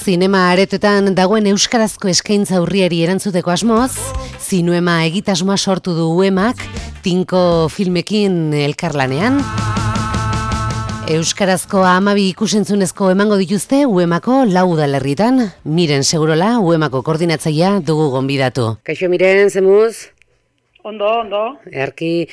zinema aretoetan dagoen euskarazko eskaintza urriari erantzuteko asmoz, zinuema egitasmoa sortu du UEMak, tinko filmekin elkarlanean. Euskarazko 12 ikusentzunezko emango dituzte UEMako 4 udalerritan. Miren Segurola, UEMako koordinatzailea dugu gonbidatu. Kaixo Miren, zemuz? Ondo. Erki,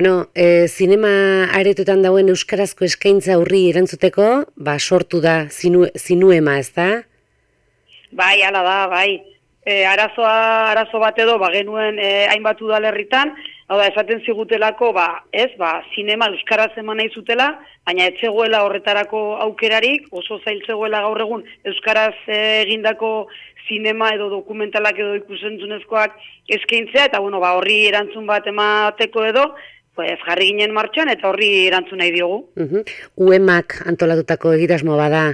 zinema aretoetan dagoen euskarazko eskaintza urri erantzuteko, sortu da zinuema, ez da? Bai, ala da, bai. Arazo bat edo, genuen hainbat udalerritan, hau da, esaten zigutelako, zinema euskaraz eman nahi zutela, baina ez zegoela horretarako aukerarik, oso zail zegoela gaur egun euskaraz egindako zinema edo dokumentalak edo ikusentzunezkoak eskaintzea, eta horri erantzun bat emateko edo, jarri ginen martxan eta horri erantzun nahi diogu. UEMak antolatutako egitasmo bada?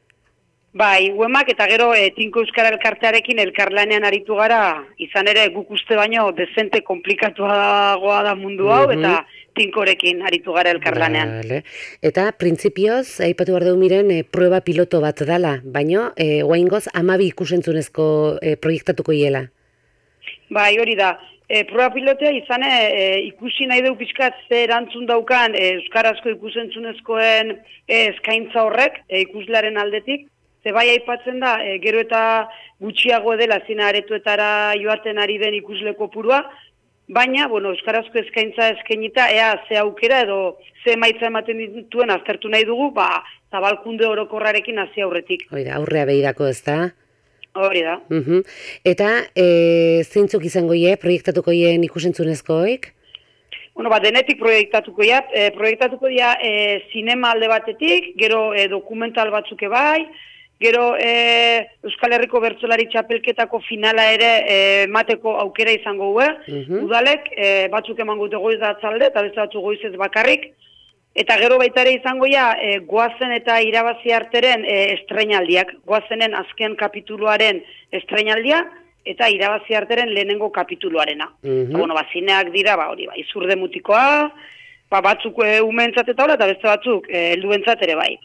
Bai, UEMak eta gero tinko euskara elkartearekin elkarlanean aritu gara, izan ere guk uste baino dezente komplikatuagoa da mundu hau, eta tinkorekin aritu gara elkarlanean. Vale. Eta printzipioz, aipatu behar dugu Miren, prueba piloto bat dala, baino, oraingoz 12 ikusentzunezko proiektatuko hiela. Bai, hori da. Prueba pilotea izan ikusi nahi dugu pixkat ze erantzun daukan euskarazko ikusentzunezkoen eskaintza horrek ikuslaren aldetik. Ze bai aipatzen da, gero eta gutxiago dela zina aretoetara joaten ari den ikusle kopurua, baina, euskarazko eskaintza eskainita, ea ze aukera edo ze emaitza ematen dituen aztertu nahi dugu, zabalkunde orokorrarekin hasi aurretik. Hori da, aurrea begirako ez da? Hori da. Eta zeintzuk izango proiektatuko hien ikusentzunezkoik? Denetik proiektatuko dira zinema alde batetik, gero dokumental batzuk bai, gero Euskal Herriko Bertsolari Txapelketako finala ere mateko aukera izango udalek, batzuk emango dute goiz da atzalde, eta beste batzuk goiz ez bakarrik, eta gero baita ere izango goazen eta irabazi arteren estreinaldiak, goazenen azken kapituluaren estreinaldia, eta irabazi arteren lehenengo kapituluarena. Zineak dira, izurde mutikoa, batzuk umeentzat eta beste batzuk helduentzat ere bai.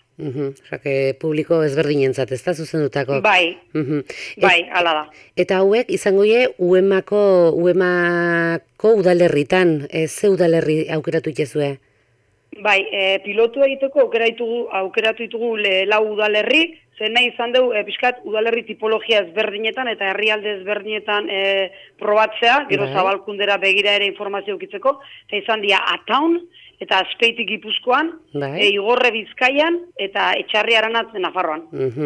Publiko ezberdinentzat, ez da zuzendutako? Bai, hala da. Eta hauek izango UEMako udalerritan, ze udalerri aukeratu itezue? Bai, pilotu egiteko aukeratu ditugu 4 udalerri, zen nahi izan dugu pixkat udalerri tipologia ezberdinetan eta herrialde ezberdinetan probatzea, gero zabalkundera begira ere informazio ukitzeko, eta izan dira Ataun eta Azpeitik Gipuzkoan, Igorre Bizkaian eta Etxarri Aranatzen Nafarroan.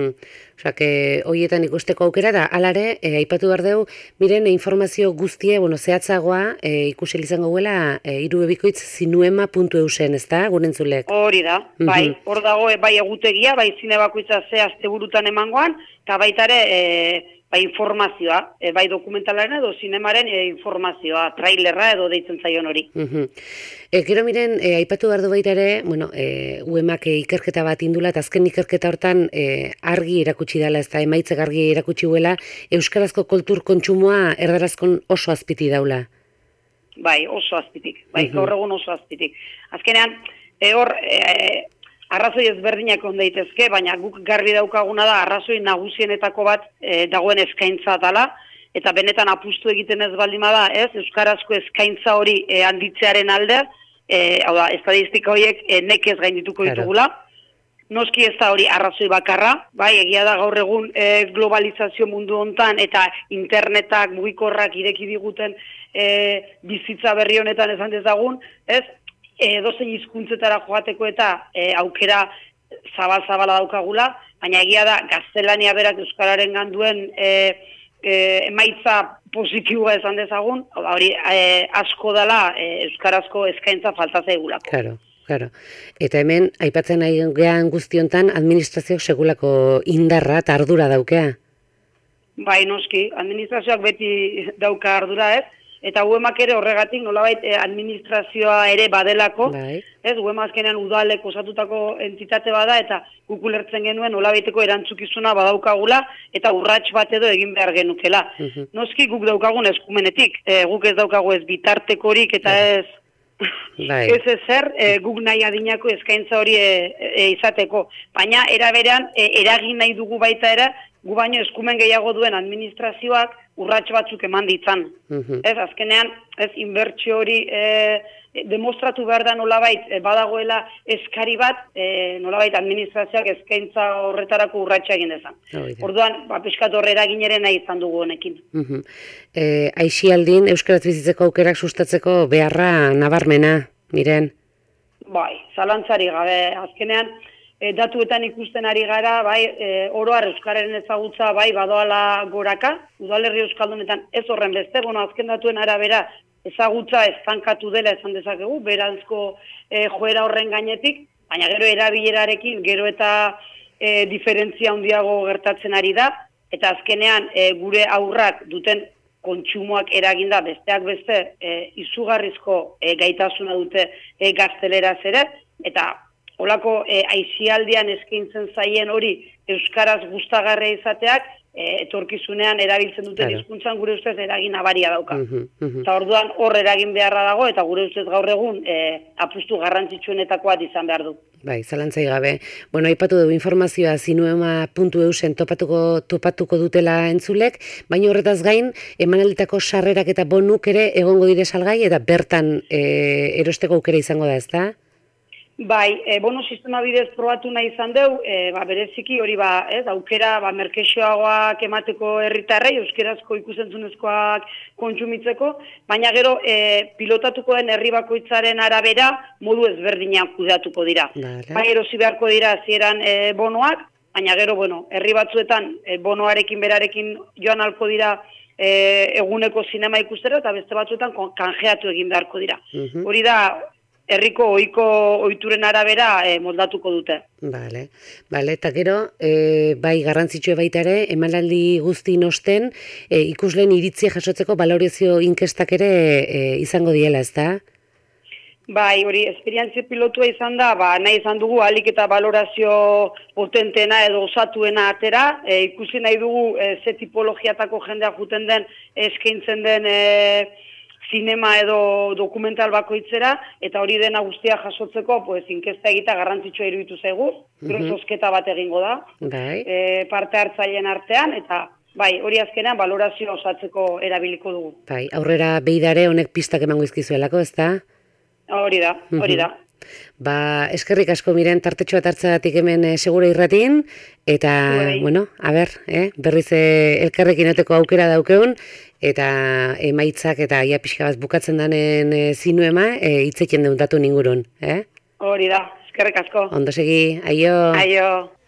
Horietan ikusteko aukera da, alare, aipatu behar dugu, Miren, informazio guztie, zehatzagoa, ikusel izango guela, irubebikoitz zinuema.eusen, ez da, gure entzulek? Hori da, bai, hor dago, bai egutegia, bai zine bakoitza ze asteburutan emangoan, eta baita ere, informazioa, bai dokumentalaren edo zinemaren informazioa, trailerra edo deitzen zaion hori. Gero Miren, aipatu behar du baita ere, UEMak ikerketa bat indula, eta azken ikerketa hortan argi erakutsi dela, ez da, emaitzek argi erakutsi huela, euskarazko kultur kontsumoa erdarazkon oso azpiti daula. Bai, oso azpitik, gaur egun oso azpitik. Azkenean, hor, arrazoi ezberdinak ondaitezke, baina guk garbi daukaguna da arrazoi nagusienetako bat dagoen eskaintza dela, eta benetan apustu egiten ez baldima da, euskarazko eskaintza hori handitzearen alde, hau da, estadistika horiek nekez gaindituko ditugula, noski ez da hori arrazoi bakarra, bai, egia da gaur egun globalizazio mundu hontan eta internetak mugikorrak ireki diguten bizitza berri honetan esan dezagun, dozein hizkuntzetara joateko eta aukera zabal-zabala daukagula, baina egia da gaztelania berak euskararen ganduen emaitza positiboa esan dezagun, hori asko dela euskarazko eskaintza falta zaigulako. Claro. Eta hemen, aipatzen nahi gehan guztiontan, administrazioak segulako indarra eta ardura daukea? Bai, noski, administrazioak beti dauka ardura eta UEMak ere horregatik nolabait administrazioa ere badelako, UEMak azkenean udalek osatutako entitate bada, eta guk ulertzen genuen nolabaiteko erantzukizuna badaukagula, eta urrats bat edo egin behar genukela. Noski guk daukagun eskumenetik, guk ez daukagu ez bitartekorik, eta ez ez ezer guk nahi adinako eskaintza hori izateko. Baina eraberean eragin nahi dugu baita era gu baino eskumen gehiago duen administrazioak urrats batzuk eman ditzan. Ez, azkenean, ez inbertsio hori demostratu behar da nolabait badagoela eskari bat, nolabait administrazioak eskaintza horretarako urratsa egin dezan. Orduan, pixkat horrera gineren nahi izan dugu honekin. Aisialdin, euskaraz bizitzeko aukerak sustatzeko beharra nabarmena, Miren? Bai, zalantzari gabe, azkenean, datuetan ikusten ari gara, bai, oroar euskararen ezagutza, bai, badoala goraka, udalerri euskaldunetan ez horren beste, azken datuen arabera ezagutza estankatu dela esan dezakegu, berantzko joera horren gainetik, baina gero erabilerarekin, gero eta diferentzia handiago gertatzen ari da, eta azkenean gure aurrak duten kontsumoak eraginda besteak beste izugarrizko gaitasuna dute gazteleraz ere, eta holako aisialdian eskaintzen zaien hori euskaraz gustagarria izateak, etorkizunean erabiltzen duten hizkuntzan gure ustez eragin nabaria dauka. Eta orduan hor eragin beharra dago, eta gure ustez gaur egun apustu garrantzitsuenetakoa izan behar du. Bai, zalantzai gabe. Bueno, aipatu dugu informazioa zinuema.eusen topatuko dutela entzulek, baina horretaz gain, emanalditako sarrerak eta bonuk ere egongo dire salgai, eta bertan erosteko aukera izango da, ezta? Bai, bono sistema bidez probatu nahi izan deu, bereziki hori aukera merkexoagoak emateko herritarrei, euskerazko ikusentzunezkoak kontsumitzeko, baina gero pilotatuko den herri bakoitzaren arabera modu ezberdinak kudeatuko dira. Bai, erosi beharko dira hasieran bonoak, baina gero, herri batzuetan bonoarekin berarekin joan alko dira eguneko sinema ikustera, eta beste batzuetan kanjeatu egin beharko dira. Hori da, herriko ohiko ohituren arabera moldatuko dute. Bale, eta gero, bai garrantzitsua baita ere, emanaldi guztien osten, ikusleen iritzia jasotzeko balorazio inkestak ere izango diela, ezta? Bai, hori, esperientzia pilotua izan da, nahi izan dugu ahalik eta balorazio potentena edo osatuena atera, ikusi nahi dugu ze tipologiatako jendea juten den, eskaintzen den zinema edo dokumental bakoitzera, eta hori dena guztia jasotzeko, inkesta egita garrantzitsua iruditu zaigu, gero zozketa bat egingo da, parte hartzaileen artean, eta bai, hori azkenean balorazioa osatzeko erabiliko dugu. Bai, aurrera beidare honek pistak emango izkizuelako, ezta? Hori da. Eskerrik asko Miren tartetxo bat hartzagatik hemen Segura Irratin, eta, berriz elkarrekin oteko aukera daukeun, eta emaitzak eta ia pixka bat bukatzen danen zinuema, hitzeken deun datu ningurun. Hori da, eskerrik asko. Ondo segi, aio. Aio.